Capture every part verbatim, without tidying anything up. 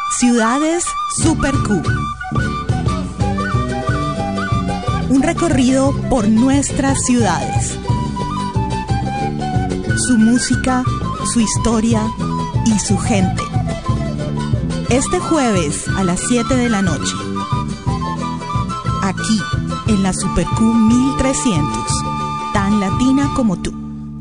Ciudades Super Q. Un recorrido por nuestras ciudades. Su música, su historia y su gente. Este jueves a las siete de la noche. Aquí, en la Super Q mil trescientos. Tan latina como tú.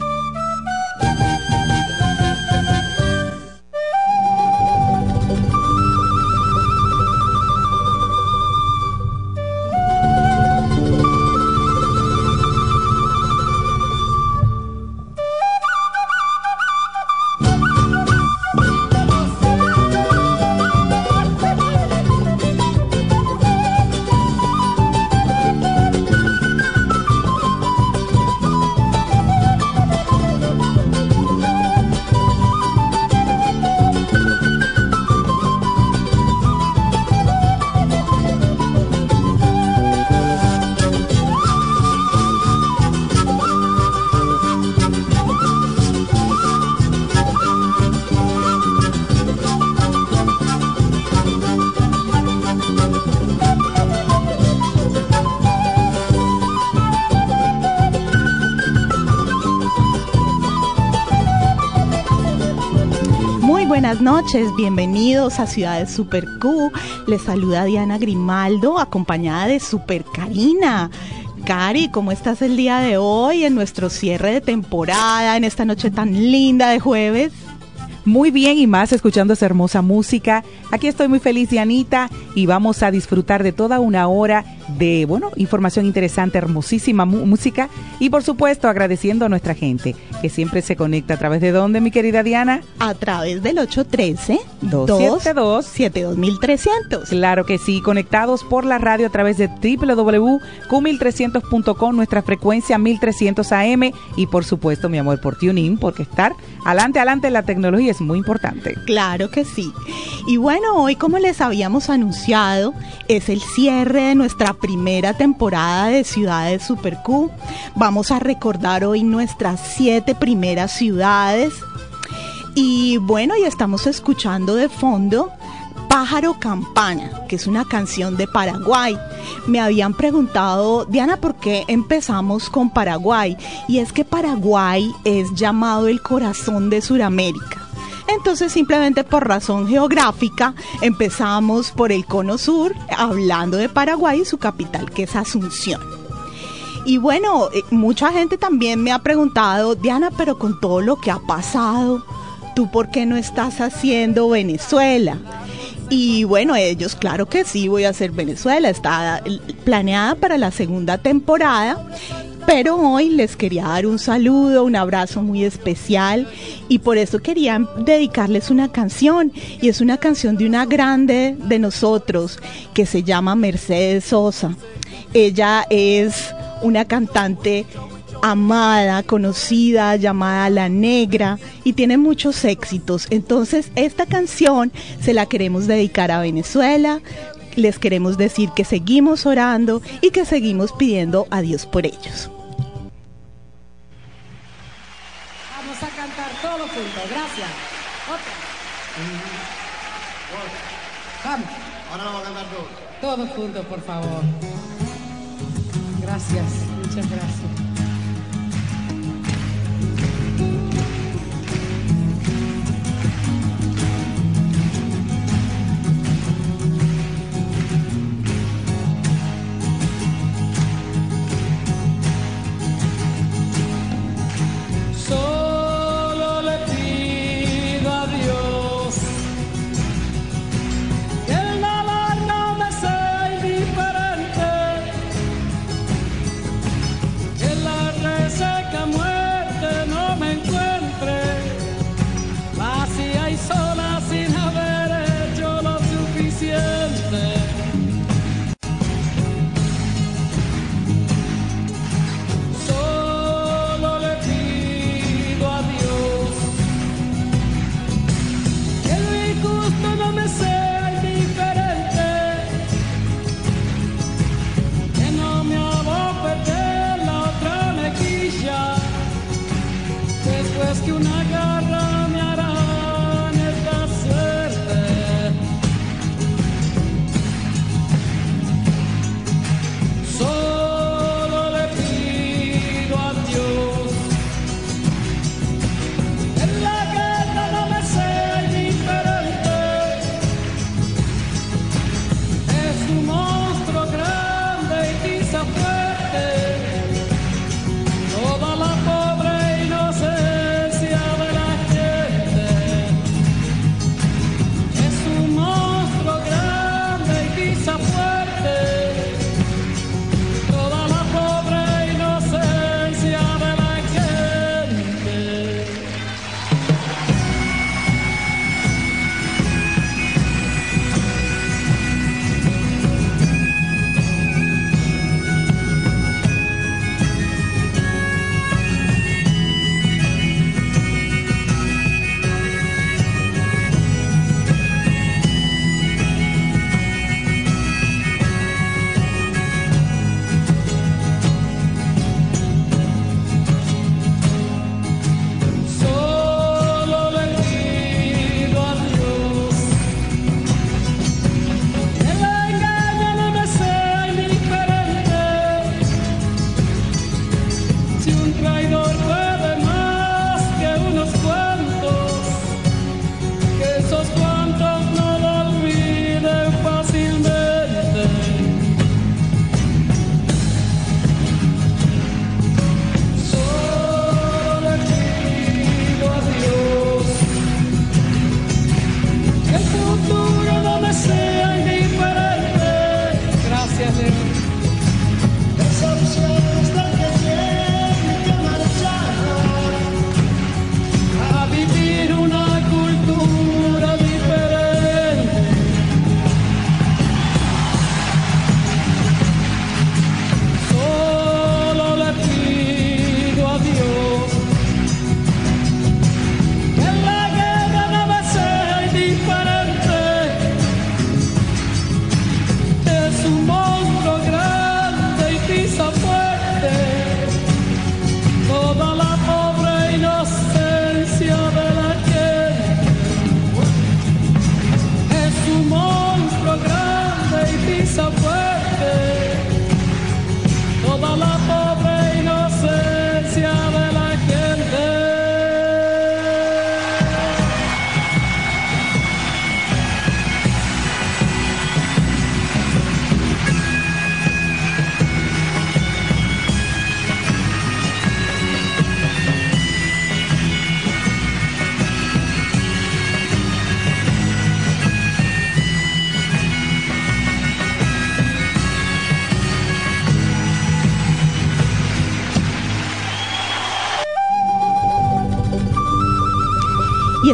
Buenas noches, bienvenidos a Ciudades Super Q. Les saluda Diana Grimaldo, acompañada de Super Karina. Cari, ¿cómo estás el día de hoy en nuestro cierre de temporada, en esta noche tan linda de jueves? Muy bien, y más escuchando esa hermosa música. Aquí estoy muy feliz, Dianita, y vamos a disfrutar de toda una hora de, bueno, información interesante, hermosísima mu- música, y por supuesto agradeciendo a nuestra gente que siempre se conecta a través de ¿dónde, mi querida Diana? A través del ocho uno tres, dos siete dos, siete dos mil trescientos. Claro que sí, conectados por la radio a través de doble u doble u doble u punto q mil trescientos punto com, nuestra frecuencia mil trescientos A M, y por supuesto, mi amor, por TuneIn, porque estar adelante, adelante en la tecnología es muy importante. Claro que sí. Y bueno, hoy, como les habíamos anunciado, es el cierre de nuestra primera temporada de Ciudades Super Q. Vamos a recordar hoy nuestras siete primeras ciudades. Y bueno, y estamos escuchando de fondo Pájaro Campana, que es una canción de Paraguay. Me habían preguntado, Diana, ¿por qué empezamos con Paraguay? Y es que Paraguay es llamado el corazón de Sudamérica. Entonces, simplemente por razón geográfica, empezamos por el cono sur, hablando de Paraguay y su capital, que es Asunción. Y bueno, eh, mucha gente también me ha preguntado, Diana, pero con todo lo que ha pasado, ¿tú por qué no estás haciendo Venezuela? Y bueno, ellos, claro que sí, voy a hacer Venezuela, está planeada para la segunda temporada. Pero hoy les quería dar un saludo, un abrazo muy especial, y por eso quería dedicarles una canción, y es una canción de una grande de nosotros que se llama Mercedes Sosa. Ella es una cantante amada, conocida, llamada La Negra, y tiene muchos éxitos. Entonces esta canción se la queremos dedicar a Venezuela. Les queremos decir que seguimos orando y que seguimos pidiendo a Dios por ellos. Vamos a cantar todos juntos, gracias. Otra. Vamos. Ahora vamos a cantar todos. Todos juntos, por favor. Gracias, muchas gracias. El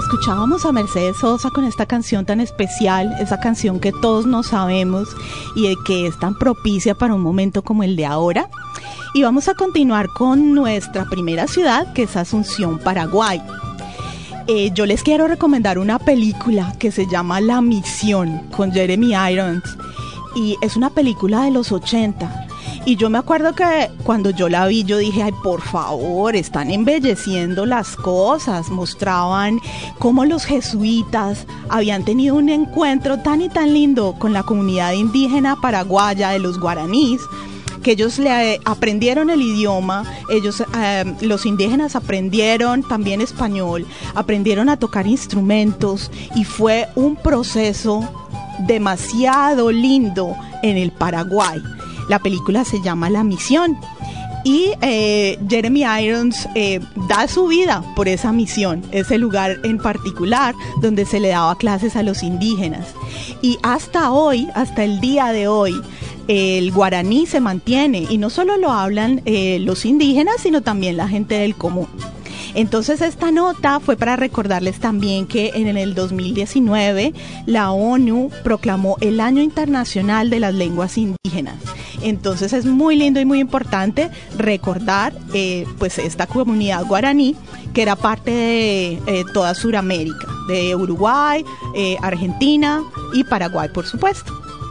escuchábamos a Mercedes Sosa con esta canción tan especial, esa canción que todos nos sabemos y que es tan propicia para un momento como el de ahora. Y vamos a continuar con nuestra primera ciudad, que es Asunción, Paraguay. Eh, yo les quiero recomendar una película que se llama La Misión, con Jeremy Irons, y es una película de los ochenta. Y yo me acuerdo que cuando yo la vi, yo dije, ay, por favor, están embelleciendo las cosas. Mostraban cómo los jesuitas habían tenido un encuentro tan y tan lindo con la comunidad indígena paraguaya de los guaraníes, que ellos le aprendieron el idioma, ellos, eh, los indígenas aprendieron también español, aprendieron a tocar instrumentos, y fue un proceso demasiado lindo en el Paraguay. La película se llama La Misión y eh, Jeremy Irons eh, da su vida por esa misión, ese lugar en particular donde se le daba clases a los indígenas. Y hasta hoy, hasta el día de hoy, el guaraní se mantiene, y no solo lo hablan eh, los indígenas, sino también la gente del común. Entonces esta nota fue para recordarles también que en el dos mil diecinueve la ONU proclamó el Año Internacional de las Lenguas Indígenas. Entonces es muy lindo y muy importante recordar eh, pues esta comunidad guaraní, que era parte de eh, toda Sudamérica, de Uruguay, eh, Argentina y Paraguay, por supuesto.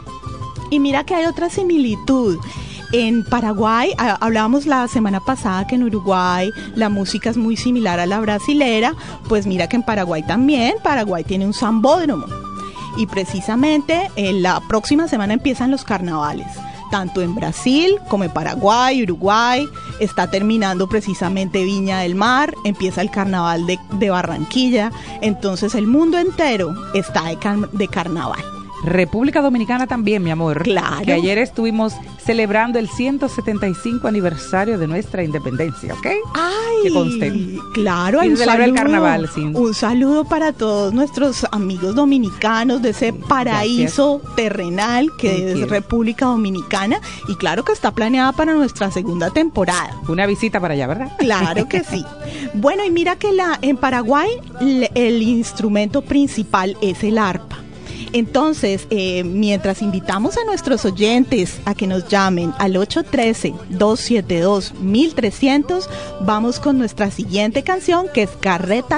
Y mira que hay otra similitud. En Paraguay, a, hablábamos la semana pasada que en Uruguay la música es muy similar a la brasilera, pues mira que en Paraguay también, Paraguay tiene un sambódromo. Y precisamente en la próxima semana empiezan los carnavales, tanto en Brasil como en Paraguay, Uruguay. Está terminando precisamente Viña del Mar, empieza el carnaval de, de Barranquilla, entonces el mundo entero está de, car- de carnaval. República Dominicana también, mi amor. Claro. Que ayer estuvimos celebrando el ciento setenta y cinco aniversario de nuestra independencia, ¿ok? ¡Ay! Que conste. Claro, Y un celebra saludo, el carnaval, sí. un saludo para todos nuestros amigos dominicanos de ese paraíso Gracias. terrenal que Thank es you. República Dominicana, y claro que está planeada para nuestra segunda temporada. Una visita para allá, ¿verdad? Claro que sí. Bueno, y mira que la, en Paraguay el, el instrumento principal es el arpa. Entonces, eh, mientras invitamos a nuestros oyentes a que nos llamen al ocho uno tres, dos siete dos, mil trescientos, vamos con nuestra siguiente canción, que es Carreta.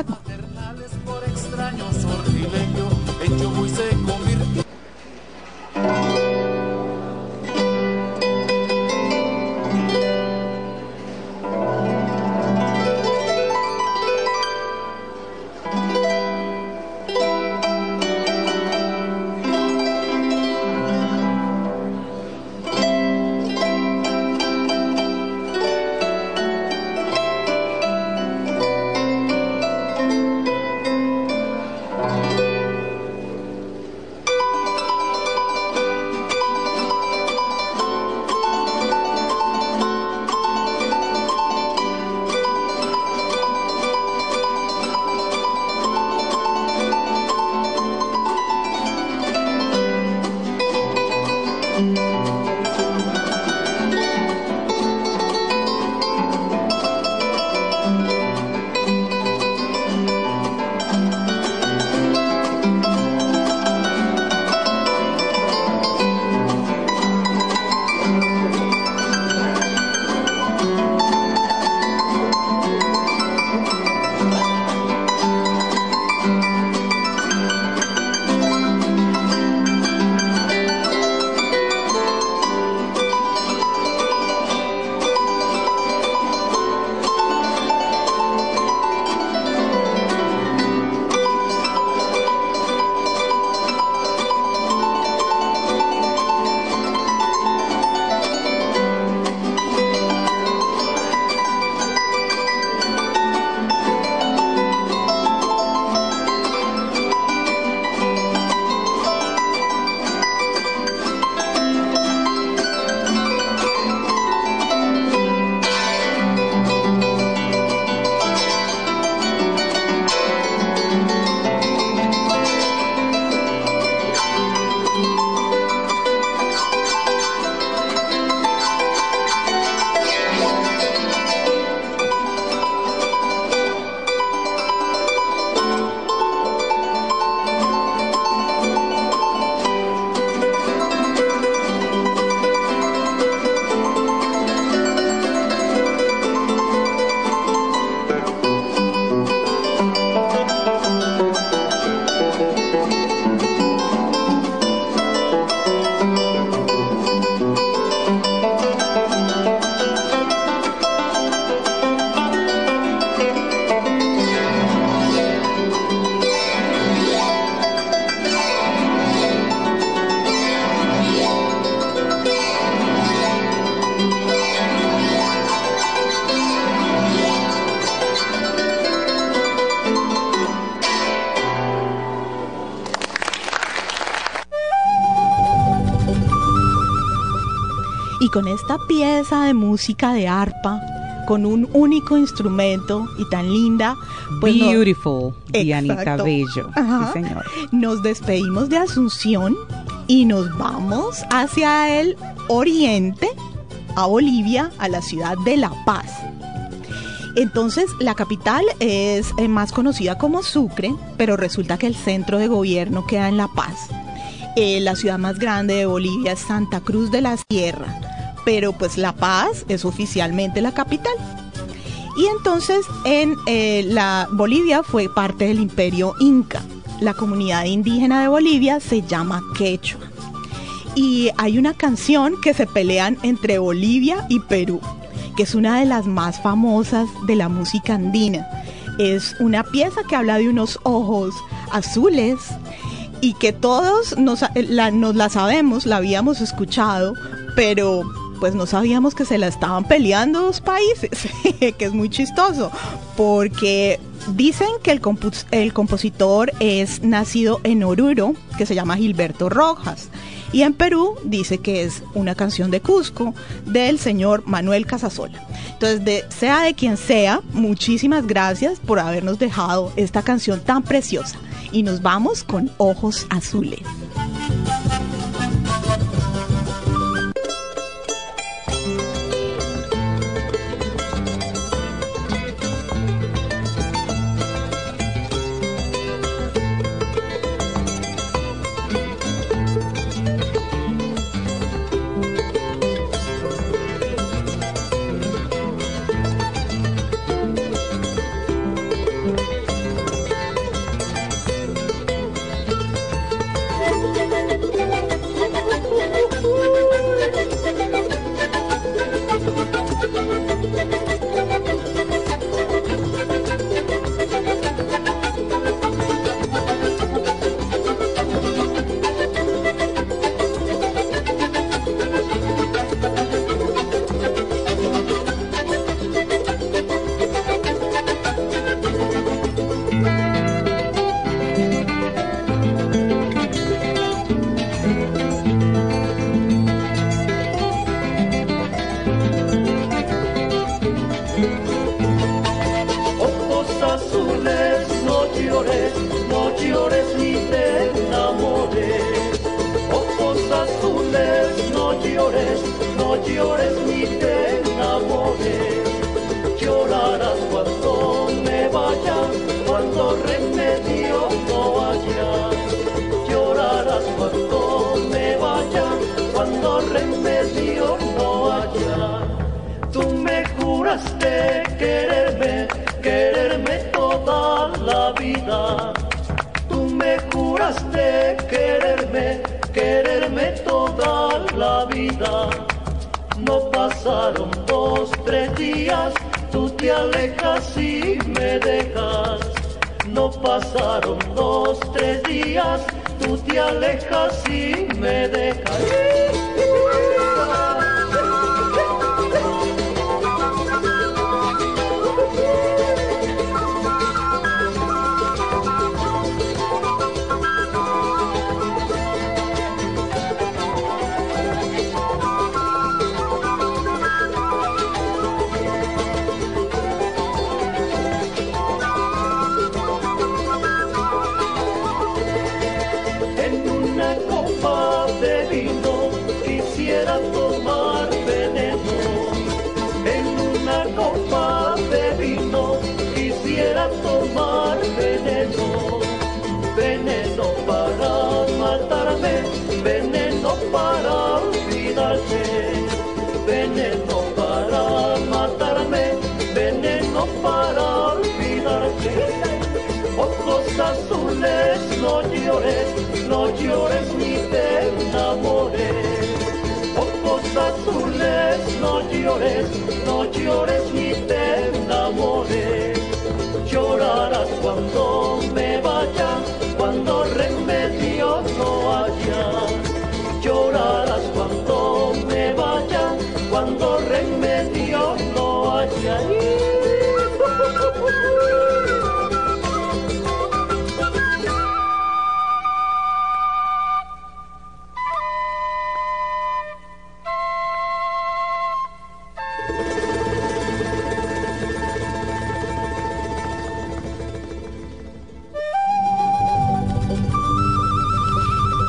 Y con esta pieza de música de arpa, con un único instrumento y tan linda, pues Beautiful, no, Dianita Bello. Ajá. Sí, señor. Nos despedimos de Asunción y nos vamos hacia el oriente, a Bolivia, a la ciudad de La Paz. Entonces, la capital es eh, más conocida como Sucre, pero resulta que el centro de gobierno queda en La Paz. Eh, la ciudad más grande de Bolivia es Santa Cruz de la Sierra, pero pues La Paz es oficialmente la capital. Y entonces en eh, la Bolivia fue parte del Imperio Inca. La comunidad indígena de Bolivia se llama Quechua. Y hay una canción que se pelean entre Bolivia y Perú, que es una de las más famosas de la música andina. Es una pieza que habla de unos ojos azules y que todos nos la, nos la sabemos, la habíamos escuchado, pero pues no sabíamos que se la estaban peleando dos países, que es muy chistoso, porque dicen que el, compos el compositor es nacido en Oruro, que se llama Gilberto Rojas, y en Perú dice que es una canción de Cusco del señor Manuel Casasola. Entonces, de, sea de quien sea, muchísimas gracias por habernos dejado esta canción tan preciosa. Y nos vamos con Ojos Azules.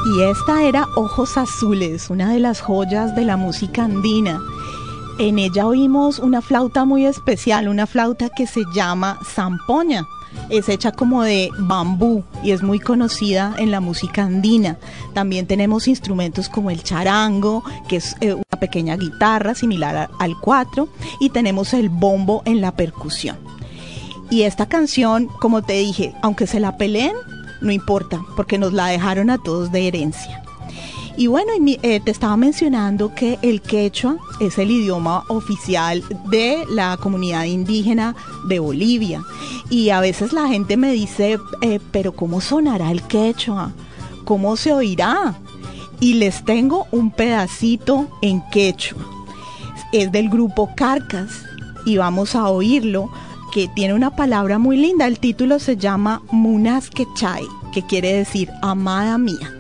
Y esta era Ojos Azules, una de las joyas de la música andina. En ella oímos una flauta muy especial, una flauta que se llama zampoña. Es hecha como de bambú y es muy conocida en la música andina. También tenemos instrumentos como el charango, que es eh, una pequeña guitarra similar a, al cuatro, y tenemos el bombo en la percusión. Y esta canción, como te dije, aunque se la peleen, no importa, porque nos la dejaron a todos de herencia. Y bueno, eh, te estaba mencionando que el quechua es el idioma oficial de la comunidad indígena de Bolivia. Y a veces la gente me dice, eh, pero ¿cómo sonará el quechua? ¿Cómo se oirá? Y les tengo un pedacito en quechua. Es del grupo Carcas y vamos a oírlo, que tiene una palabra muy linda. El título se llama Munas Quechay, que quiere decir amada mía.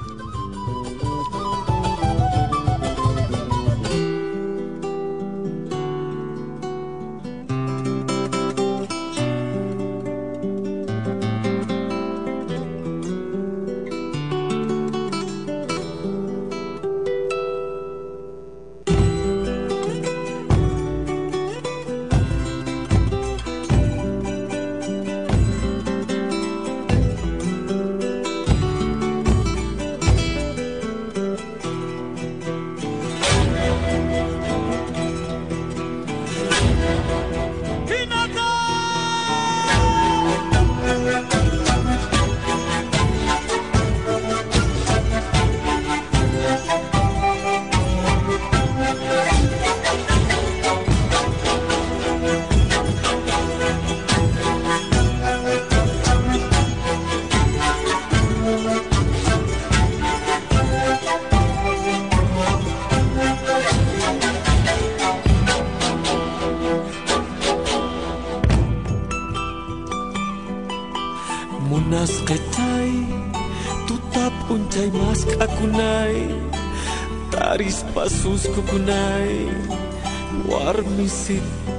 Pasus kukunay warmisitay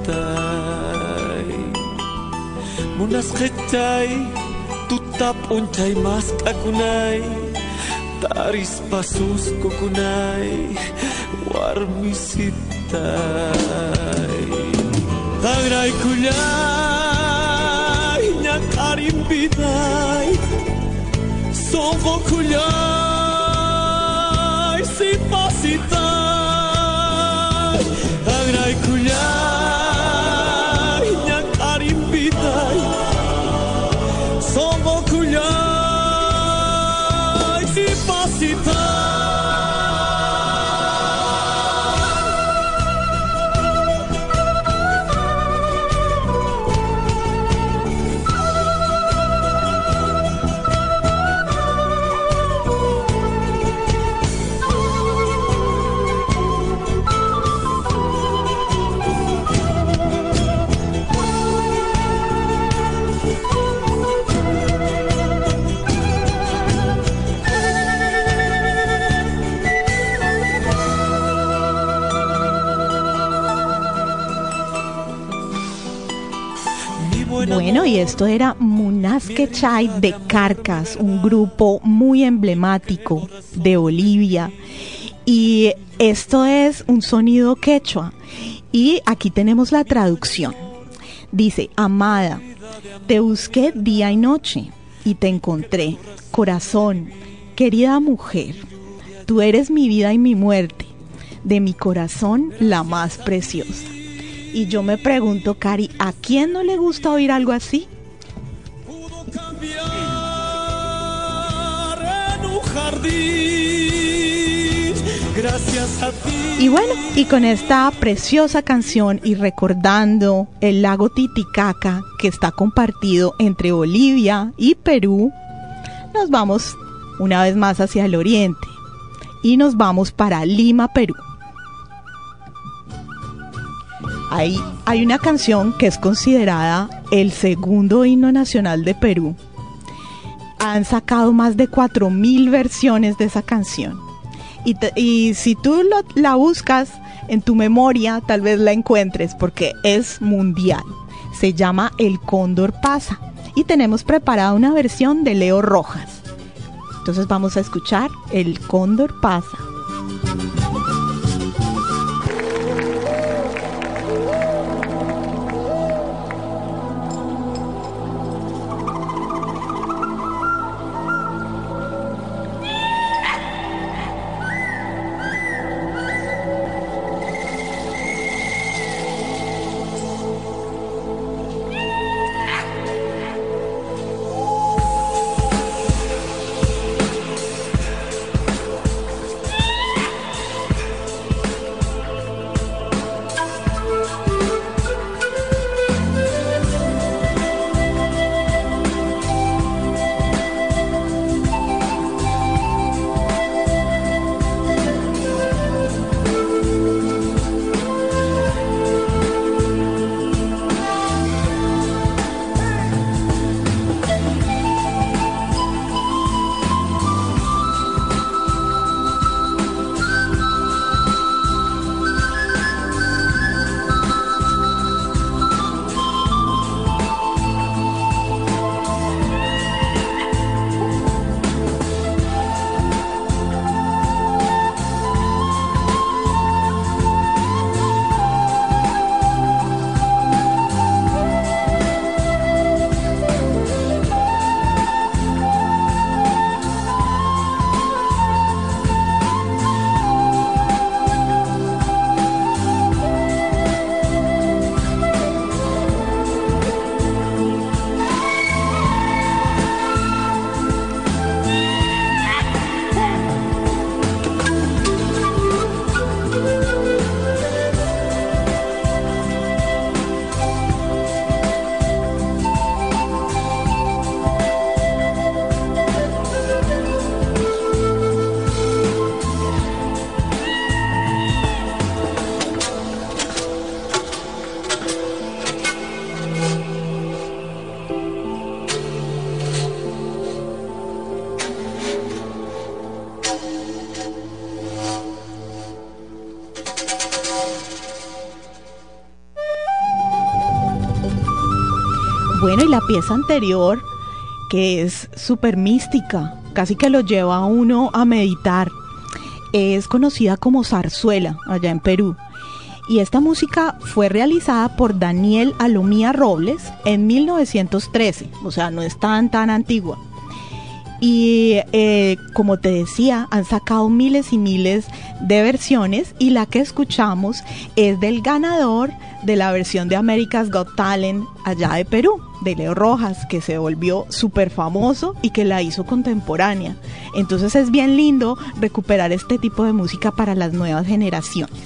munas kechay tutap unchay mas kakunay taris pasus kukunay warmisitay tagray kulay nyakarim biday songo kulay si pasitay agray kulay nyakarim biday songo kulay si pasitay. Bueno, y esto era Munas Quechay de Carcas, un grupo muy emblemático de Bolivia. Y esto es un sonido quechua. Y aquí tenemos la traducción. Dice: amada, te busqué día y noche y te encontré. Corazón, querida mujer, tú eres mi vida y mi muerte, de mi corazón la más preciosa. Y yo me pregunto, Cari, ¿a quién no le gusta oír algo así? Pudo cambiar en un jardín, gracias a ti. Y bueno, y con esta preciosa canción y recordando el lago Titicaca que está compartido entre Bolivia y Perú, nos vamos una vez más hacia el oriente y nos vamos para Lima, Perú. Hay, hay una canción que es considerada el segundo himno nacional de Perú. Han sacado más de cuatro mil versiones de esa canción. Y, te, y si tú lo, la buscas en tu memoria, tal vez la encuentres porque es mundial. Se llama El Cóndor Pasa. Y tenemos preparada una versión de Leo Rojas. Entonces vamos a escuchar El Cóndor Pasa. Bueno, y la pieza anterior, que es súper mística, casi que lo lleva a uno a meditar, es conocida como zarzuela allá en Perú. Y esta música fue realizada por Daniel Alomía Robles en mil novecientos trece, o sea, no es tan tan antigua. Y eh, como te decía, han sacado miles y miles de versiones, y la que escuchamos es del ganador de la versión de America's Got Talent allá de Perú, de Leo Rojas, que se volvió súper famoso y que la hizo contemporánea. Entonces es bien lindo recuperar este tipo de música para las nuevas generaciones.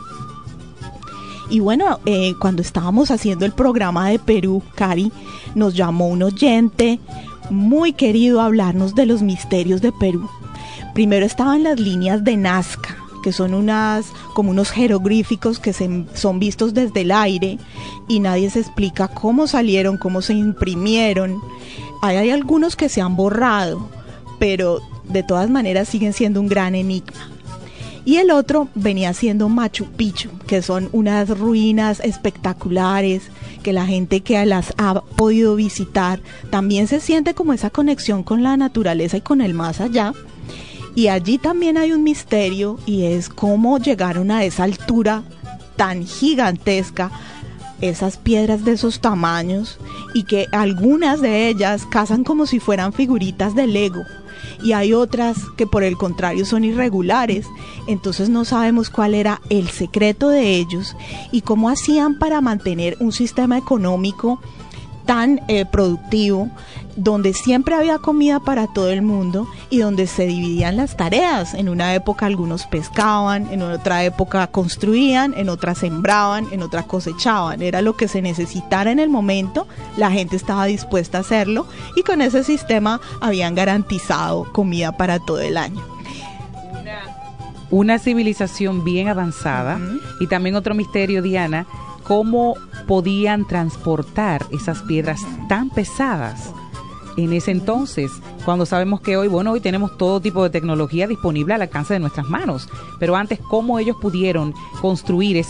Y bueno, eh, cuando estábamos haciendo el programa de Perú, Cari, nos llamó un oyente muy querido a hablarnos de los misterios de Perú. Primero estaban las líneas de Nazca, que son unas como unos jeroglíficos que se, son vistos desde el aire y nadie se explica cómo salieron, cómo se imprimieron. Hay, hay algunos que se han borrado, pero de todas maneras siguen siendo un gran enigma. Y el otro venía siendo Machu Picchu, que son unas ruinas espectaculares que la gente que las ha podido visitar también se siente como esa conexión con la naturaleza y con el más allá. Y allí también hay un misterio, y es cómo llegaron a esa altura tan gigantesca esas piedras de esos tamaños, y que algunas de ellas cazan como si fueran figuritas de Lego, y hay otras que por el contrario son irregulares. Entonces no sabemos cuál era el secreto de ellos y cómo hacían para mantener un sistema económico tan eh, productivo, donde siempre había comida para todo el mundo y donde se dividían las tareas. En una época algunos pescaban, en otra época construían, en otra sembraban, en otra cosechaban. Era lo que se necesitara en el momento, la gente estaba dispuesta a hacerlo, y con ese sistema habían garantizado comida para todo el año. Una, una civilización bien avanzada. Uh-huh. Y también otro misterio, Diana, cómo podían transportar esas piedras tan pesadas en ese entonces, cuando sabemos que hoy, bueno, hoy tenemos todo tipo de tecnología disponible al alcance de nuestras manos, pero antes, cómo ellos pudieron construir esas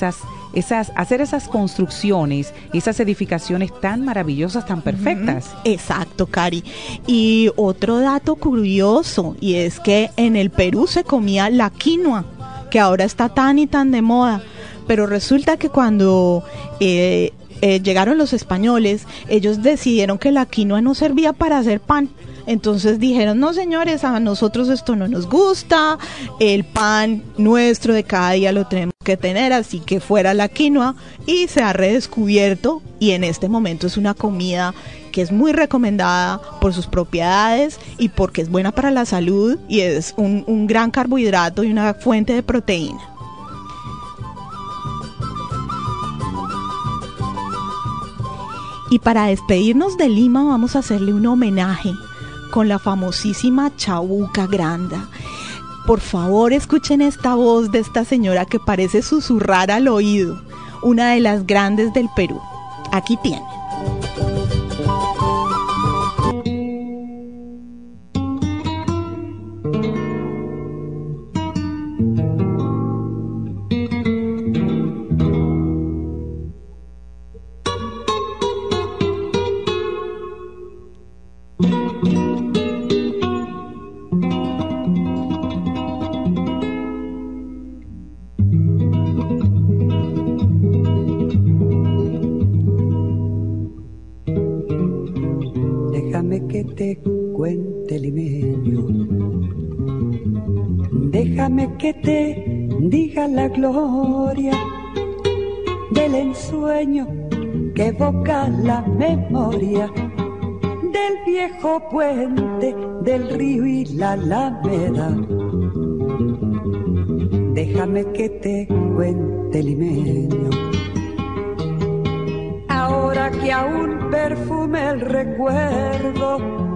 esas, hacer esas construcciones, esas edificaciones tan maravillosas, tan perfectas. Exacto, Cari. Y otro dato curioso, y es que en el Perú se comía la quinoa, que ahora está tan y tan de moda, pero resulta que cuando eh, eh, llegaron los españoles, ellos decidieron que la quinoa no servía para hacer pan. Entonces dijeron, no señores, a nosotros esto no nos gusta, el pan nuestro de cada día lo tenemos que tener, así que fuera la quinoa, y se ha redescubierto y en este momento es una comida que es muy recomendada por sus propiedades y porque es buena para la salud y es un, un gran carbohidrato y una fuente de proteína. Y para despedirnos de Lima vamos a hacerle un homenaje con la famosísima Chabuca Granda. Por favor, escuchen esta voz de esta señora que parece susurrar al oído, una de las grandes del Perú. Aquí tienen. que te cuente limeño, déjame que te diga la gloria del ensueño que evoca la memoria del viejo puente del río y la alameda. Déjame que te cuente limeño, ahora que aún perfume el recuerdo,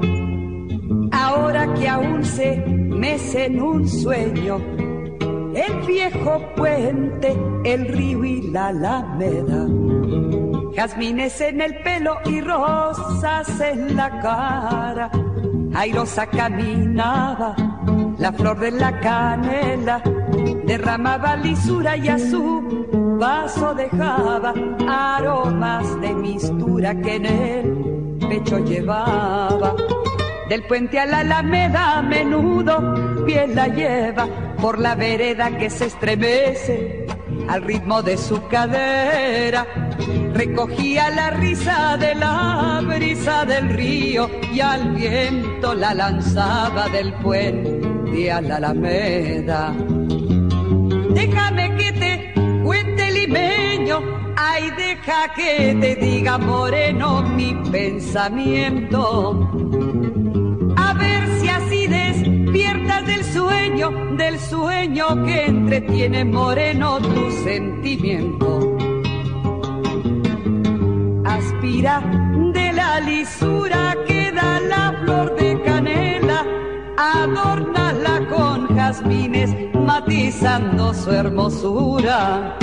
ahora que aún se mece en un sueño el viejo puente, el río y la alameda. Jazmines en el pelo y rosas en la cara, airosa caminaba la flor de la canela, derramaba lisura y a su vaso dejaba aromas de mistura que en el pecho llevaba. Del puente a la alameda a menudo piel la lleva por la vereda que se estremece al ritmo de su cadera. Recogía la risa de la brisa del río y al viento la lanzaba del puente a la alameda. Déjame que te cuente limeño, ay deja que te diga moreno mi pensamiento. A ver si así despiertas del sueño, del sueño que entretiene moreno tu sentimiento. Aspira de la lisura que da la flor de canela, adórnala con jazmines matizando su hermosura.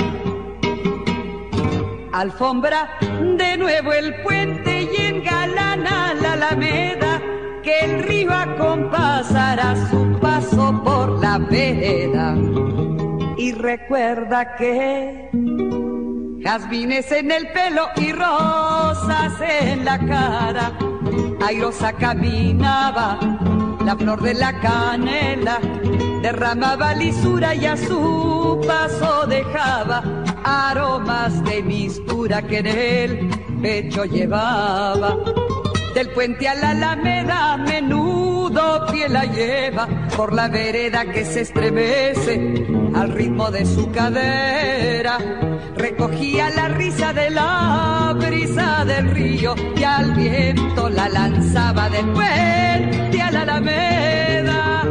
Alfombra de nuevo el puente y engalana la alameda, que el río acompasará su paso por la vereda. Y recuerda que jazmines en el pelo y rosas en la cara, airosa caminaba la flor de la canela, derramaba lisura y a su paso dejaba aromas de mistura que en el pecho llevaba. Del puente a la alameda a menudo piel la lleva por la vereda que se estremece al ritmo de su cadera. Recogía la risa de la brisa del río y al viento la lanzaba del puente a la alameda.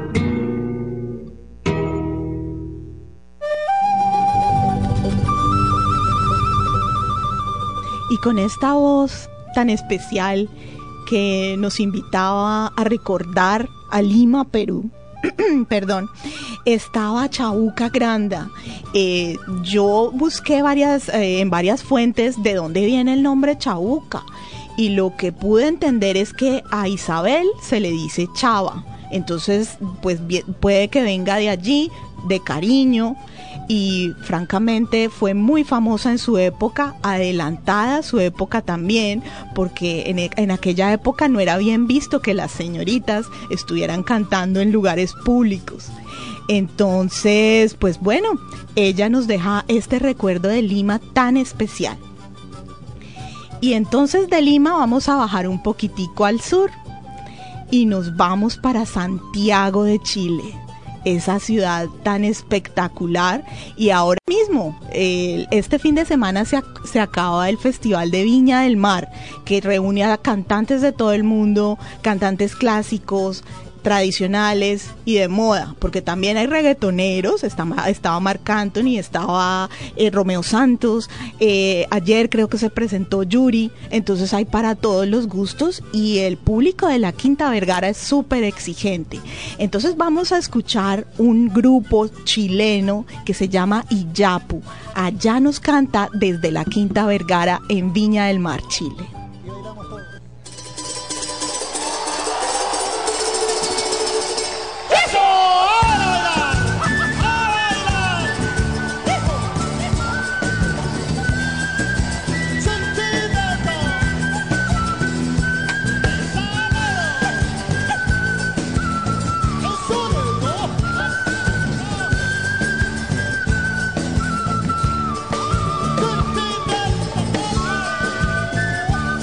Y con esta voz tan especial que nos invitaba a recordar a Lima, Perú, perdón, estaba Chabuca Granda. Eh, yo busqué varias, eh, en varias fuentes de dónde viene el nombre Chabuca, y lo que pude entender es que a Isabel se le dice Chava, entonces pues puede que venga de allí, de cariño. y francamente fue muy famosa en su época, adelantada a su época también, porque en, en aquella época no era bien visto que las señoritas estuvieran cantando en lugares públicos. Entonces, pues bueno, ella nos deja este recuerdo de Lima tan especial. Y entonces de Lima vamos a bajar un poquitico al sur y nos vamos para Santiago de Chile, esa ciudad tan espectacular. Y ahora mismo, eh, este fin de semana se, se acaba el Festival de Viña del Mar, que reúne a cantantes de todo el mundo, cantantes clásicos, tradicionales y de moda, porque también hay reggaetoneros. Estaba, estaba Marc Anthony, estaba eh, Romeo Santos, eh, ayer creo que se presentó Yuri, entonces hay para todos los gustos y el público de la Quinta Vergara es súper exigente. Entonces vamos a escuchar un grupo chileno que se llama Iyapu. Allá nos canta desde la Quinta Vergara en Viña del Mar, Chile. Sentimiento.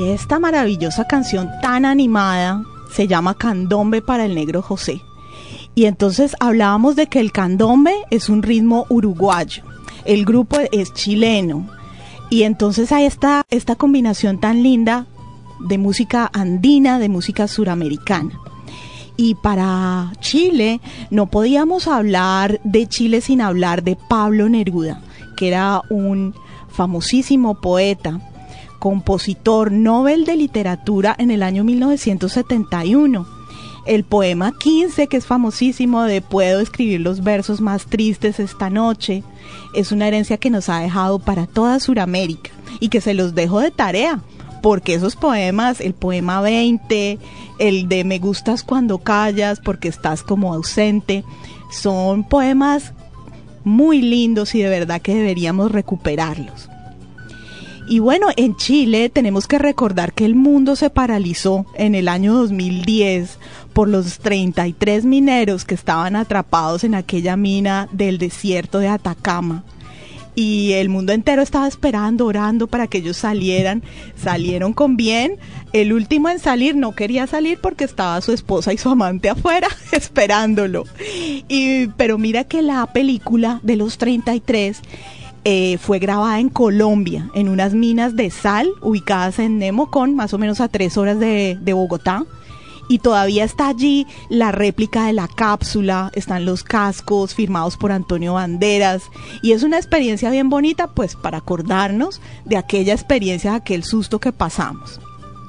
esta maravillosa canción tan animada se llama Candombe para el Negro José. Y entonces hablábamos de que el candombe es un ritmo uruguayo, el grupo es chileno, y entonces hay esta, esta combinación tan linda de música andina, de música suramericana. Y para Chile no podíamos hablar de Chile sin hablar de Pablo Neruda, que era un famosísimo poeta, compositor, Nobel de Literatura en el año mil novecientos setenta y uno. El poema quince, que es famosísimo, de Puedo escribir los versos más tristes esta noche, es una herencia que nos ha dejado para toda Suramérica y que se los dejo de tarea, porque esos poemas, el poema veinte, el de Me gustas cuando callas porque estás como ausente, son poemas muy lindos y de verdad que deberíamos recuperarlos. Y bueno, en Chile tenemos que recordar que el mundo se paralizó en el año dos mil diez por los treinta y tres mineros que estaban atrapados en aquella mina del desierto de Atacama. Y el mundo entero estaba esperando, orando para que ellos salieran. Salieron con bien. El último en salir no quería salir porque estaba su esposa y su amante afuera esperándolo. Y, pero mira que la película de los treinta y tres eh, fue grabada en Colombia, en unas minas de sal ubicadas en Nemocón, más o menos a tres horas de, de Bogotá. Y todavía está allí la réplica de la cápsula, están los cascos firmados por Antonio Banderas, y es una experiencia bien bonita, pues para acordarnos de aquella experiencia, de aquel susto que pasamos.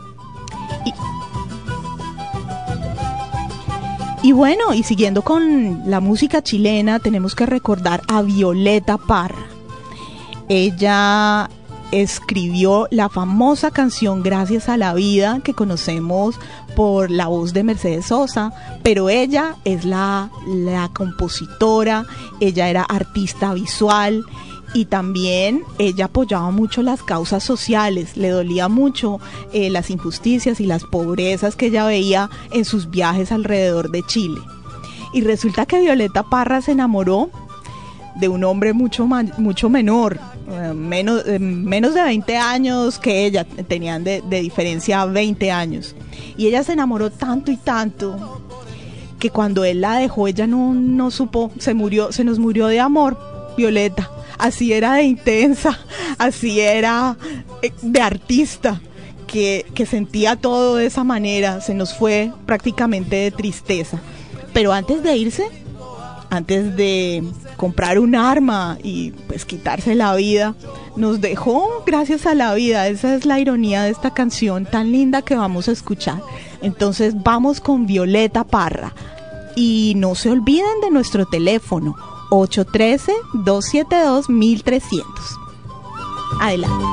Y, y bueno, y siguiendo con la música chilena, tenemos que recordar a Violeta Parra. Ella escribió la famosa canción Gracias a la Vida, que conocemos por la voz de Mercedes Sosa, pero ella es la, la compositora, ella era artista visual y también ella apoyaba mucho las causas sociales, le dolía mucho eh, las injusticias y las pobrezas que ella veía en sus viajes alrededor de Chile. Y resulta que Violeta Parra se enamoró de un hombre mucho, mucho menor, eh, menos, eh, menos de veinte años que ella, tenían de, de diferencia veinte años. Y ella se enamoró tanto y tanto que cuando él la dejó, ella no, no supo, se murió, se nos murió de amor, Violeta. Así era de intensa, así era de artista, que, que sentía todo de esa manera, se nos fue prácticamente de tristeza. Pero antes de irse, antes de comprar un arma y pues quitarse la vida, nos dejó gracias a la vida. Esa es la ironía de esta canción tan linda que vamos a escuchar. Entonces vamos con Violeta Parra y no se olviden de nuestro teléfono ocho uno tres, dos siete dos, mil trescientos. Adelante.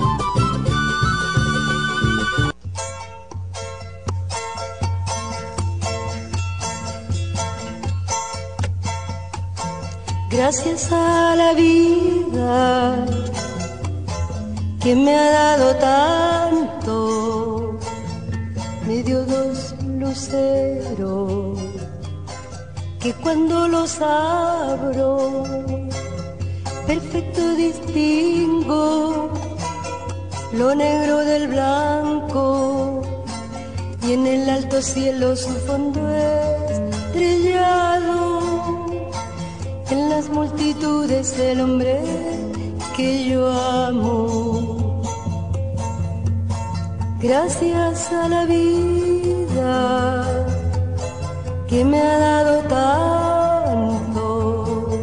Gracias a la vida que me ha dado tanto, me dio dos luceros que cuando los abro perfecto distingo lo negro del blanco y en el alto cielo su fondo estrellado. En las multitudes el hombre que yo amo. Gracias a la vida que me ha dado tanto,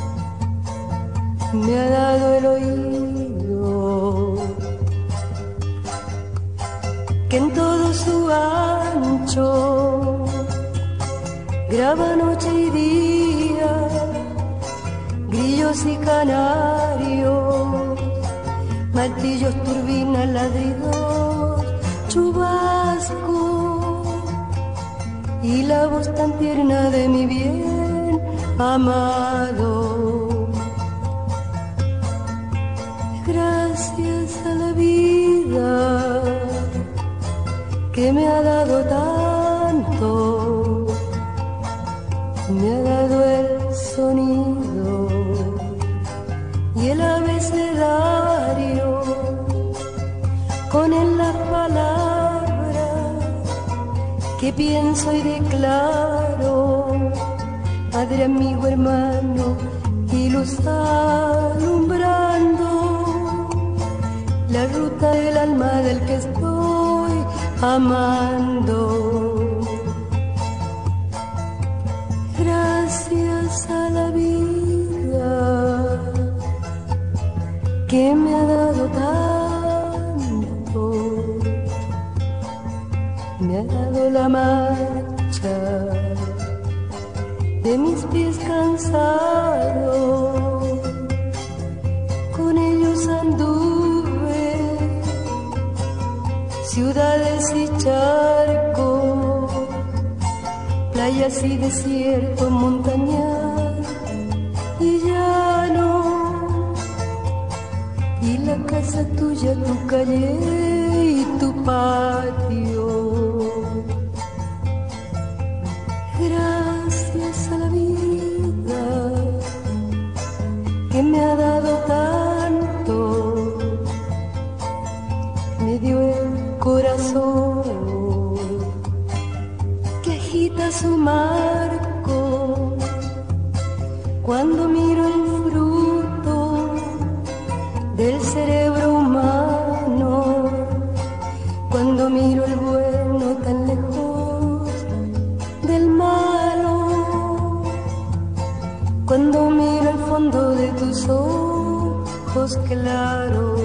me ha dado el oído que en todo su ancho graba noche y día, grillos y canarios, martillos, turbinas, ladridos, chubasco y la voz tan tierna de mi bien amado. Gracias a la vida que me ha dado tanto, me ha dado el sonido y el abecedario, con él las palabras que pienso y declaro, padre, amigo, hermano, y luz alumbrando la ruta del alma del que estoy amando. Gracias a la vida que me ha dado tanto, me ha dado la marcha de mis pies cansados, con ellos anduve ciudades y charcos, playas y desierto, montañas y llano, y la casa tuya, tu calle y tu patio. Gracias a la vida que me ha dado tanto, me dio el corazón que agita su marco cuando miro el fruto del cerebro humano, cuando miro el bueno tan lejos del malo, cuando miro el fondo de tus ojos claros.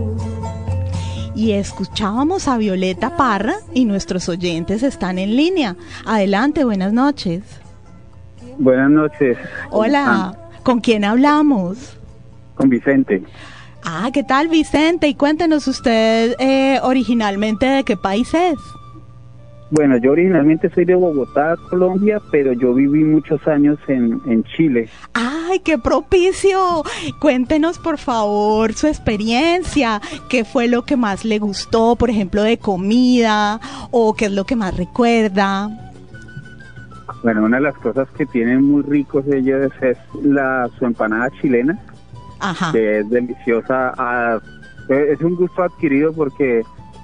Y escuchábamos a Violeta Parra y nuestros oyentes están en línea. Adelante, buenas noches. Buenas noches. Hola, ¿con quién hablamos? Con Vicente. Ah, ¿qué tal, Vicente? Y cuéntenos usted eh, originalmente de qué país es. Bueno, yo originalmente soy de Bogotá, Colombia, pero yo viví muchos años en, en Chile. ¡Ay, qué propicio! Cuéntenos, por favor, su experiencia. ¿Qué fue lo que más le gustó, por ejemplo, de comida? ¿O qué es lo que más recuerda? Bueno, una de las cosas que tienen muy ricos ellos es la su empanada chilena. Ajá. Que es deliciosa. Ah, es un gusto adquirido porque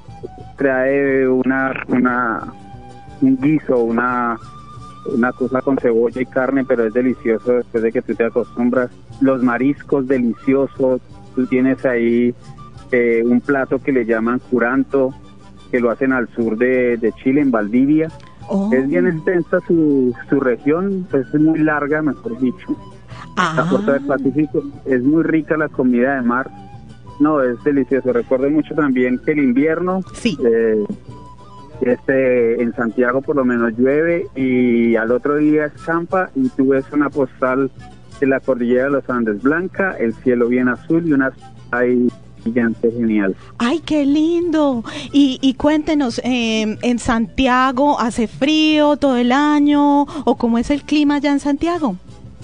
trae una una un guiso, una una cosa con cebolla y carne, pero es delicioso después de que tú te acostumbras. Los mariscos deliciosos. Tú tienes ahí eh, un plato que le llaman curanto, que lo hacen al sur de, de Chile, en Valdivia. Oh. Es bien extensa su, su región, pues es muy larga, mejor dicho. Ah. La costa del Pacífico. Es muy rica la comida de mar. No, es delicioso. Recuerdo mucho también que el invierno, sí. eh, este, en Santiago por lo menos llueve y al otro día escampa y tú ves una postal de la cordillera de los Andes blanca, el cielo bien azul y una ahí gigante genial. ¡Ay, qué lindo! Y, y cuéntenos, eh, ¿en Santiago hace frío todo el año o cómo es el clima allá en Santiago?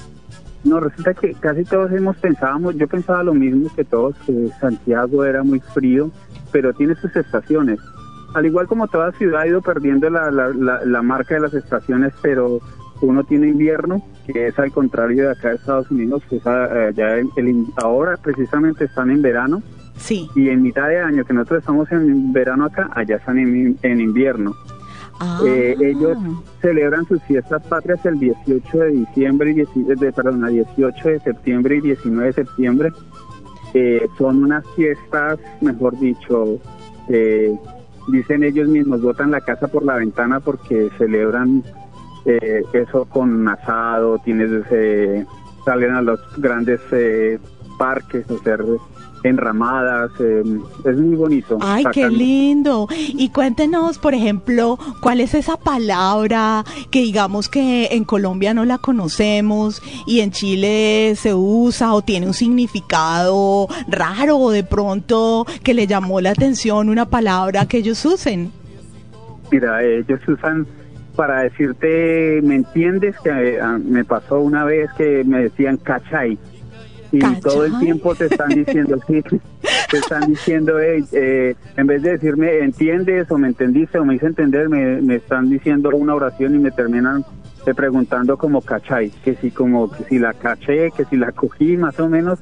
No, resulta que casi todos hemos pensábamos, yo pensaba lo mismo que todos, que Santiago era muy frío, pero tiene sus estaciones. Al igual como toda ciudad ha ido perdiendo la, la, la, la marca de las estaciones, pero uno tiene invierno, que es al contrario de acá de Estados Unidos, que es a, ya el, el, ahora precisamente están en verano. Sí. Y en mitad de año, que nosotros estamos en verano acá, allá están en, en invierno. Ah. Eh, ellos celebran sus fiestas patrias el dieciocho de diciembre y dieciocho, perdón, el dieciocho de septiembre y diecinueve de septiembre. Eh, son unas fiestas, mejor dicho, eh, dicen ellos mismos, botan la casa por la ventana porque celebran eh, eso con asado, tienes eh, salen a los grandes eh, parques a hacer enramadas, eh, es muy bonito. ¡Ay, sacan... qué lindo! Y cuéntenos, por ejemplo, ¿cuál es esa palabra que digamos que en Colombia no la conocemos y en Chile se usa o tiene un significado raro o de pronto que le llamó la atención una palabra que ellos usen? Mira, ellos usan para decirte, ¿me entiendes? Que eh, me pasó una vez que me decían cachay. Y ¿Cachai? Todo el tiempo te están diciendo, sí, te están diciendo, hey, eh, en vez de decirme, ¿entiendes? O ¿me entendiste? O me hice entender, me, me están diciendo una oración y me terminan eh, preguntando como cachai, que si como, que si la caché, que si la cogí, más o menos.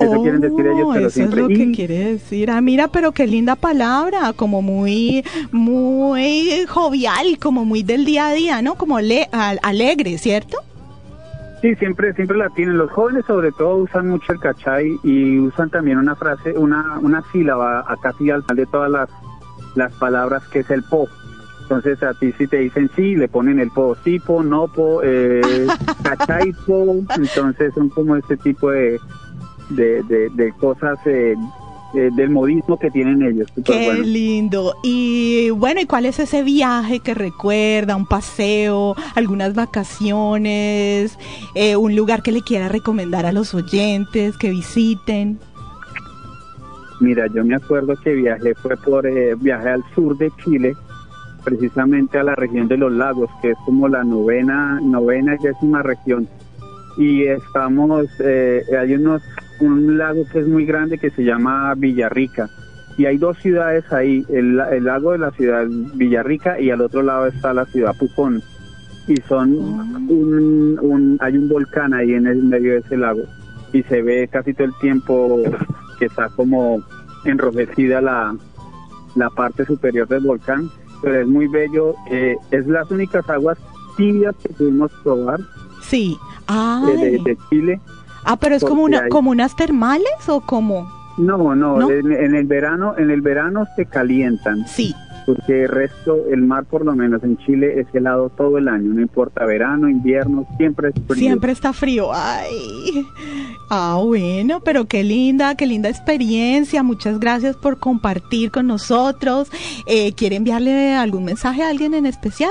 Eso oh, quieren decir ellos, pero eso siempre. es lo que y, quiere decir. Ah, mira, pero qué linda palabra, como muy, muy jovial, como muy del día a día, ¿no? Como le, al, alegre, ¿cierto? Sí, siempre, siempre la tienen. Los jóvenes sobre todo usan mucho el cachai y usan también una frase, una, una sílaba a casi al final de todas las, las palabras, que es el po. Entonces a ti si te dicen sí, le ponen el po, sí po, no po, eh, cachai po. Entonces son como este tipo de, de, de, de cosas eh, eh, del modismo que tienen ellos. Qué bueno. lindo. Y bueno, ¿y cuál es ese viaje que recuerda? ¿Un paseo? ¿Algunas vacaciones? Eh, ¿Un lugar que le quiera recomendar a los oyentes que visiten? Mira, yo me acuerdo que viajé, fue por eh, viajé al sur de Chile, precisamente a la región de los lagos, que es como la novena, novena y décima región. Y estamos, eh, hay unos, un lago que es muy grande que se llama Villarrica. Y hay dos ciudades ahí, el, el lago de la ciudad Villarrica y al otro lado está la ciudad Pucón. Y son un, un, hay un volcán ahí en el medio de ese lago. Y se ve casi todo el tiempo que está como enrojecida la, la parte superior del volcán. Pero es muy bello, eh, es las únicas aguas tibias que pudimos probar. Sí. Ah, de, de, de Chile. Ah, pero es como una, hay... como unas termales o como. No, no, ¿No? En, en el verano, en el verano se calientan. Sí. Porque el resto, el mar por lo menos en Chile es helado todo el año, no importa verano, invierno, siempre es frío. Siempre está frío, ay. Ah, bueno, pero qué linda, qué linda experiencia. Muchas gracias por compartir con nosotros. Eh, ¿Quiere enviarle algún mensaje a alguien en especial?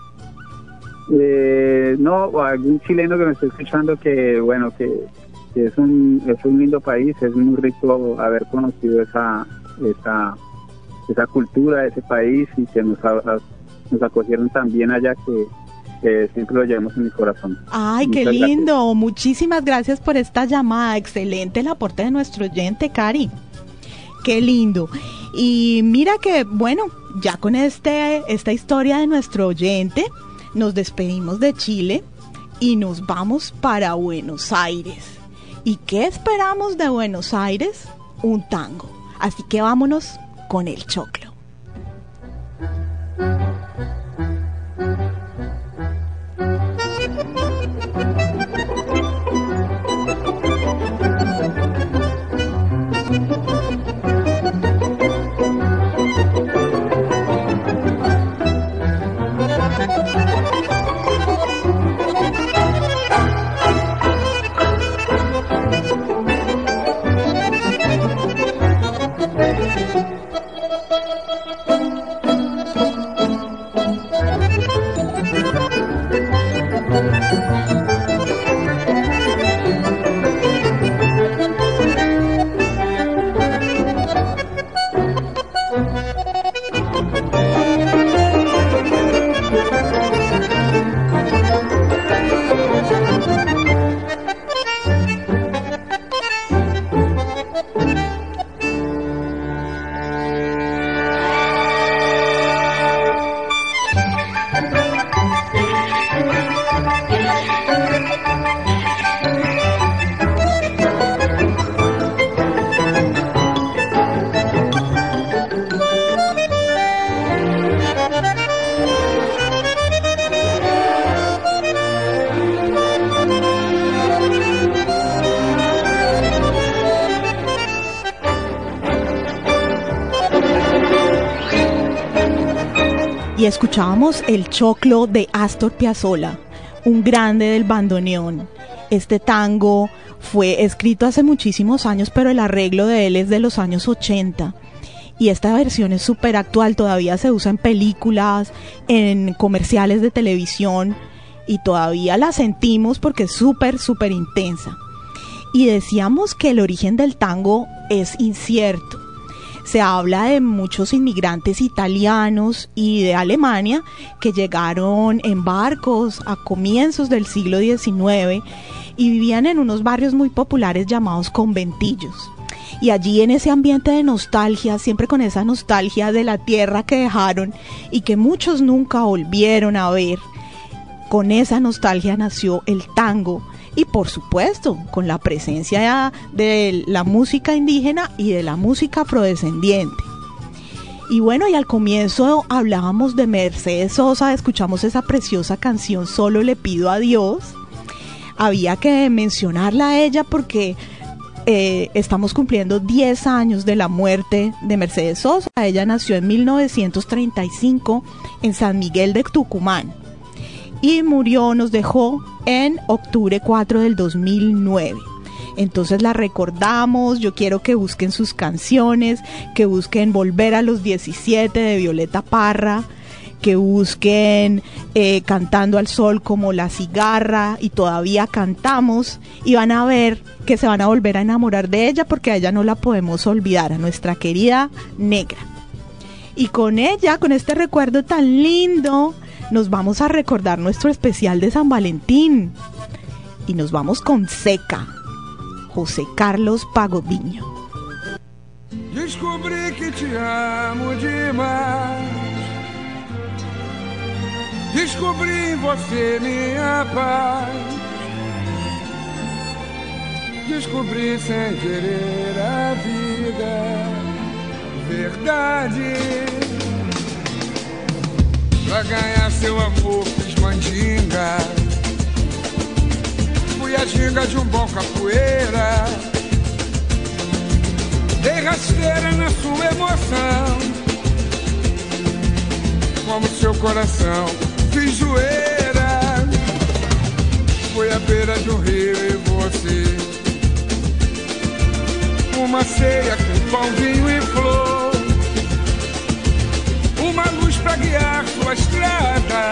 Eh, no, algún chileno que me esté escuchando que, bueno, que, que es un es un lindo país, es muy rico haber conocido esa esa esa cultura de ese país y que nos, a, nos acogieron tan bien allá que eh, siempre lo llevamos en mi corazón. Ay, Muchas qué lindo. gracias. Muchísimas gracias por esta llamada. Excelente el aporte de nuestro oyente, Cari. Qué lindo. Y mira que, bueno, ya con este esta historia de nuestro oyente, nos despedimos de Chile y nos vamos para Buenos Aires. ¿Y qué esperamos de Buenos Aires? Un tango. Así que vámonos con el choclo. Y escuchábamos el choclo de Astor Piazzolla, un grande del bandoneón. Este tango fue escrito hace muchísimos años, pero el arreglo de él es de los años ochenta. Y esta versión es súper actual, todavía se usa en películas, en comerciales de televisión, y todavía la sentimos porque es súper, súper intensa. Y decíamos que el origen del tango es incierto. Se habla de muchos inmigrantes italianos y de Alemania que llegaron en barcos a comienzos del siglo diecinueve y vivían en unos barrios muy populares llamados conventillos. Y allí, en ese ambiente de nostalgia, siempre con esa nostalgia de la tierra que dejaron y que muchos nunca volvieron a ver, con esa nostalgia nació el tango. y por supuesto con la presencia de la música indígena y de la música afrodescendiente. Y bueno, y al comienzo hablábamos de Mercedes Sosa, escuchamos esa preciosa canción Solo le pido a Dios. Había que mencionarla a ella porque eh, estamos cumpliendo diez años de la muerte de Mercedes Sosa. Ella nació en mil novecientos treinta y cinco en San Miguel de Tucumán y murió, nos dejó en octubre cuatro del dos mil nueve. Entonces la recordamos. Yo quiero que busquen sus canciones, que busquen Volver a los diecisiete de Violeta Parra, que busquen eh, Cantando al Sol como La Cigarra y Todavía Cantamos, y van a ver que se van a volver a enamorar de ella, porque a ella no la podemos olvidar, a nuestra querida negra. Y con ella, con este recuerdo tan lindo, nos vamos a recordar nuestro especial de San Valentín y nos vamos con Seca, José Carlos Pagodiño. Descobri que te amo demais. Descobri em você minha paz. Descobri sem querer a vida, verdade. Pra ganhar seu amor fiz mandinga. Fui a ginga de um bom capoeira. Dei rasteira na sua emoção. Como seu coração fiz zoeira. Foi à beira de um rio e você. Uma ceia com pão, vinho e flor. Uma luz pra guiar sua estrada.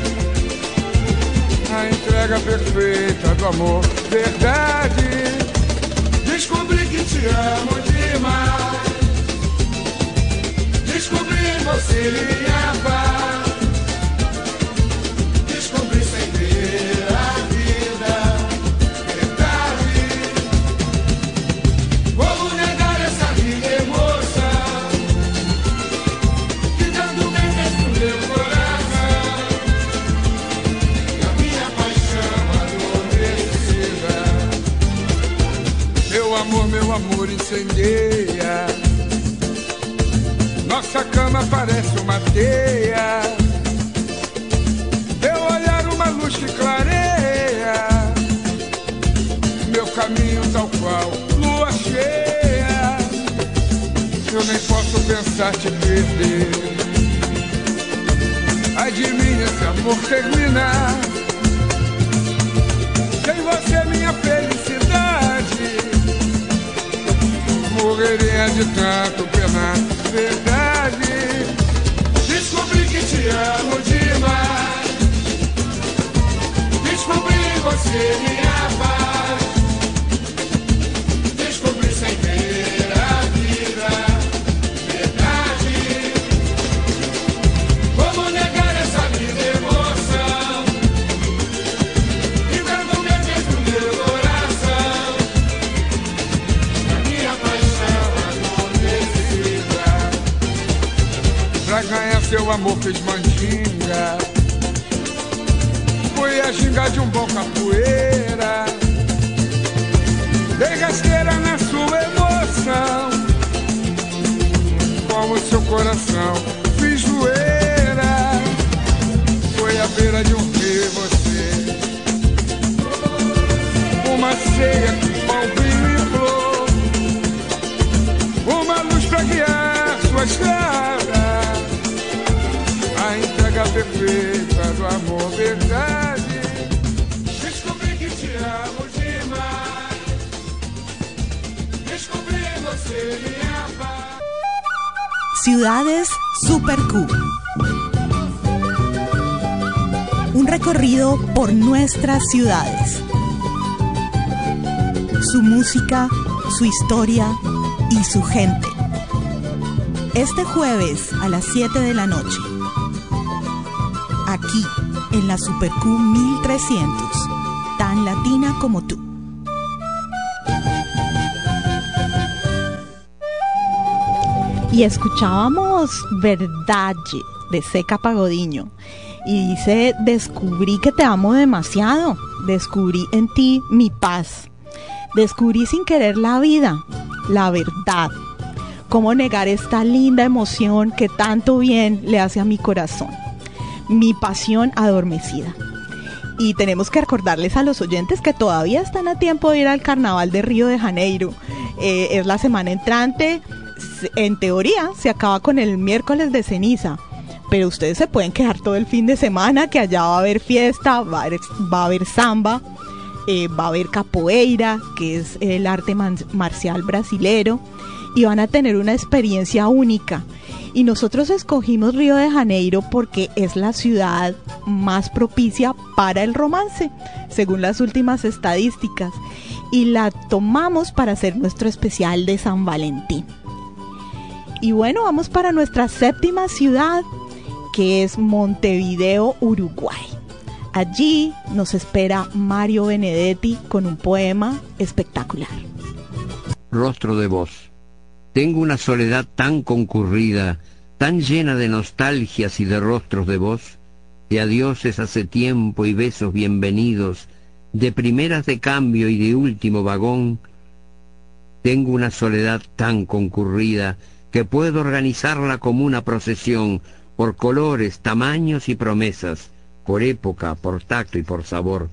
A entrega perfeita do amor, verdade. Descobri que te amo demais. Descobri em você minha paz. Descobri sem ver a vida, verdade. Como negar essa linda emoção que tanto bem fez pro meu coração? E a minha paixão adormecida. Meu amor, meu amor incendeia. Nossa cama parece uma teia. Teu olhar uma luz que clareia. Meu caminho tal qual lua cheia. Eu nem posso pensar te perder. Ai de mim esse amor terminar. Sem você minha felicidade. Morreria de tanto penar, verdade. Descobri que te amo demais. Descobri em você minha paz. Descobri sem ver a vida, verdade. Como negar essa linda emoção que tanto me fez no meu coração? A minha paixão adormecida. Pra ganhar seu amor fez mandinga. Foi a ginga de um bom capoeira. Dei rasteira na sua emoção. Como seu coração fiz zoeira. Foi à beira de um rio você. Uma ceia com pão, vinho e flor. Uma luz pra guiar sua estrada. A entrega perfeita do amor, verdade. Descobri que te amo demais. Descobri em você minha paz. Ciudades Super Q. Un recorrido por nuestras ciudades. Su música, su historia y su gente. Este jueves a las siete de la noche. Aquí, en la Super Q mil trescientos, tan latina como tú. Y escuchábamos Verdade de Seca Pagodiño. Y dice, descubrí que te amo demasiado. descubrí en ti mi paz. Descubrí sin querer la vida, la verdad. ¿Cómo negar esta linda emoción que tanto bien le hace a mi corazón? Mi pasión adormecida. Y tenemos que recordarles a los oyentes que todavía están a tiempo de ir al Carnaval de Río de Janeiro. Eh, es la semana entrante. En teoría se acaba con el miércoles de ceniza, pero ustedes se pueden quedar todo el fin de semana, que allá va a haber fiesta, va a haber, va a haber samba, eh, va a haber capoeira, que es el arte man- marcial brasilero, y van a tener una experiencia única. Y nosotros escogimos Río de Janeiro porque es la ciudad más propicia para el romance, según las últimas estadísticas, y la tomamos para hacer nuestro especial de San Valentín. Y bueno, vamos para nuestra séptima ciudad, que es Montevideo, Uruguay. Allí nos espera Mario Benedetti con un poema espectacular. Rostro de vos. Tengo una soledad tan concurrida, tan llena de nostalgias y de rostros de vos, de adioses hace tiempo y besos bienvenidos, de primeras de cambio y de último vagón. Tengo una soledad tan concurrida que puedo organizarla como una procesión, por colores, tamaños y promesas, por época, por tacto y por sabor.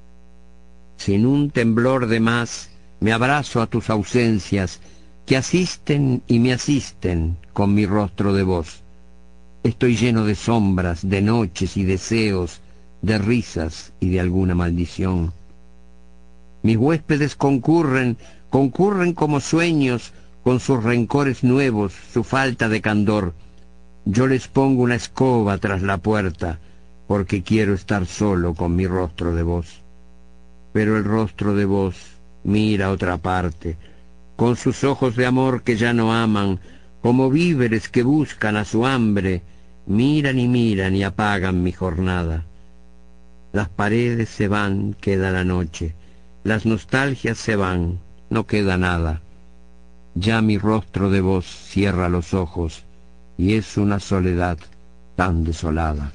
Sin un temblor de más, me abrazo a tus ausencias, que asisten y me asisten con mi rostro de vos. Estoy lleno de sombras, de noches y deseos, de risas y de alguna maldición. Mis huéspedes concurren, concurren como sueños, con sus rencores nuevos, su falta de candor. Yo les pongo una escoba tras la puerta, porque quiero estar solo con mi rostro de vos. Pero el rostro de vos mira a otra parte, con sus ojos de amor que ya no aman, como víveres que buscan a su hambre, miran y miran y apagan mi jornada. Las paredes se van, queda la noche, las nostalgias se van, no queda nada. Ya mi rostro de vos cierra los ojos, y es una soledad tan desolada.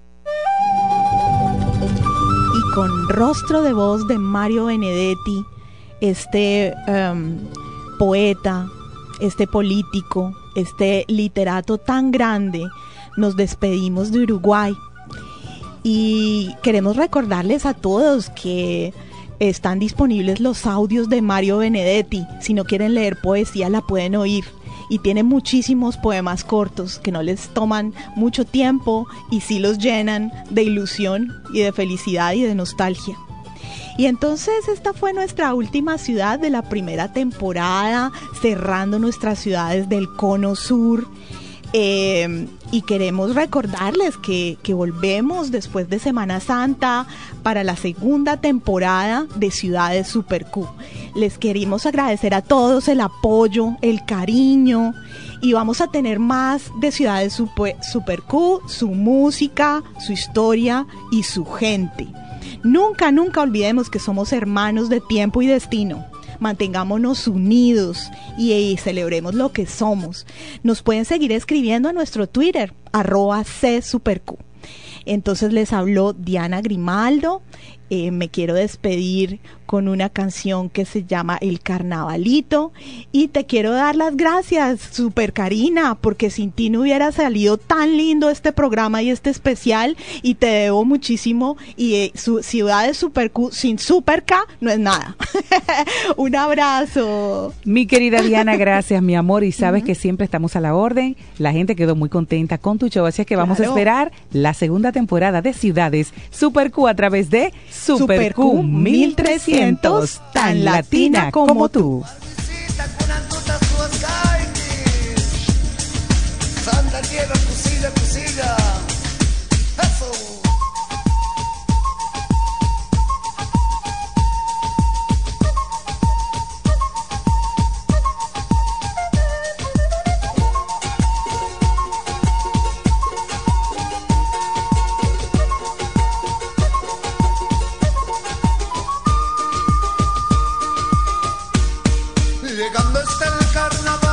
Y con Rostro de Voz de Mario Benedetti, este um, poeta, este político, este literato tan grande, nos despedimos de Uruguay. Y queremos recordarles a todos que están disponibles los audios de Mario Benedetti. Si no quieren leer poesía, la pueden oír. Y tiene muchísimos poemas cortos que no les toman mucho tiempo y sí los llenan de ilusión y de felicidad y de nostalgia. Y entonces esta fue nuestra última ciudad de la primera temporada, cerrando nuestras ciudades del Cono Sur. Eh, y queremos recordarles que, que volvemos después de Semana Santa para la segunda temporada de Ciudades Super Q. Les queremos agradecer a todos el apoyo, el cariño, y vamos a tener más de Ciudades Super, Super Q, su música, su historia y su gente. Nunca, nunca olvidemos que somos hermanos de tiempo y destino. Mantengámonos unidos y, y celebremos lo que somos. Nos pueden seguir escribiendo a nuestro Twitter, arroba C Super Q. Entonces les habló Diana Grimaldo. Eh, me quiero despedir con una canción que se llama El Carnavalito, y te quiero dar las gracias, Super Karina, porque sin ti no hubiera salido tan lindo este programa y este especial, y te debo muchísimo. Y eh, su Ciudades Super Q sin Super K no es nada. Un abrazo, mi querida Diana. Gracias, mi amor, y sabes uh-huh. que siempre estamos a la orden. La gente quedó muy contenta con tu show, así es que vamos claro. a esperar la segunda temporada de Ciudades Super Q a través de Super, Super Q mil trescientos, tan latina como tú. Llegando está el carnaval.